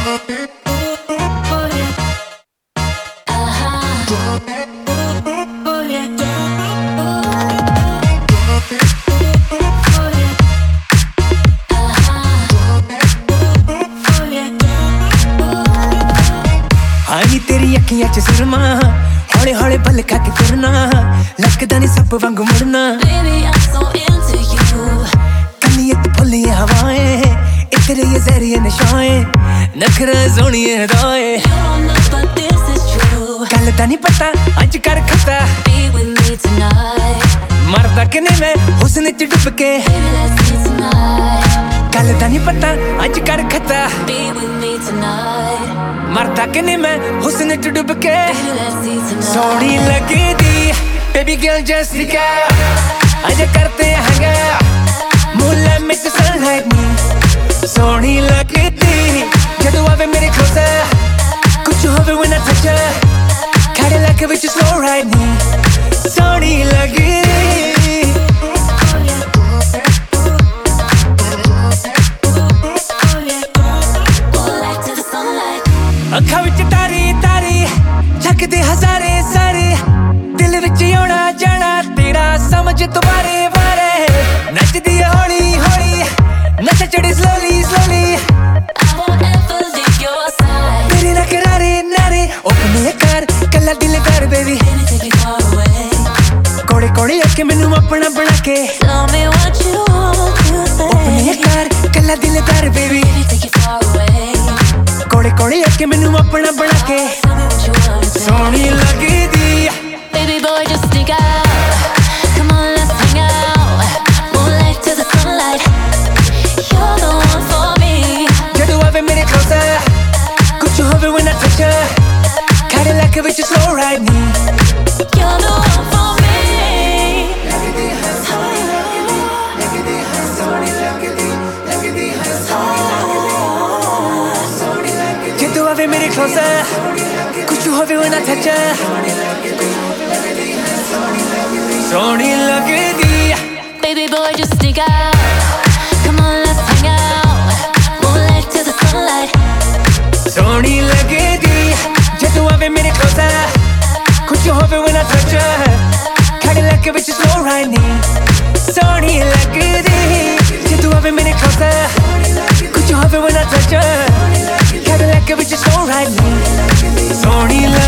नी तेरी अखियां च सुरमा हौले हौले पल खा के तुरना लगदा नी सप वांगू मुड़ना कन्नियत फुल्लिए हवाएं इतरे ये जहरिए नशाएं नखरा सोनिए हदाएं गल दा नी पता अज कर खता मरदा किने मैं हुस्न च डुब के गल दा नी पता अज कर खता मरदा किने मैं हुस्न च डुब के सोहनी लगदी बेबी गर्ल जैसिका अज करते हैंगा मूला में तो सनलाइट नी सोहनी लगदी जदों आवे मेरे closer कुछ होवे when I touch her Cadillac which slow ride नी सोहनी लगदी अखा विच तारी तारी झकदे हजारे सारे दिल विच आउणा जाना तेरा समझ तो बारे बारे नचदी हौली हौली नच चढ़ी slowly slowly तेरे ना करारे नारे ओपन कर कल्ला दिलदार बेबी कोड़े कोड़े आके मैनू अपना बना के ओपन कर कल्ला दिलदार बेबी कोड़े कोड़े आके मैनू अपना बना के सोहनी लगदी Baby boy just stick out Come on let's hang out Moonlight to the sunlight You're the one for me जदों आवे मेरे closer कुछ होवे when I touch her Cadillac which slow ride knee You're the one for me जदों आवे मेरे closer कुछ होवे when I touch her सोहनी लगदी Baby boy just stick out Come on let's hang out Moonlight to the sunlight सोहनी लगदी जदों आवे मेरे closer कुछ होवे when I touch her Cadillac which slow ride नी सोहनी लगदी जदों आवे मेरे closer कुछ होवे when I touch her Cadillac which slow ride knee Sohni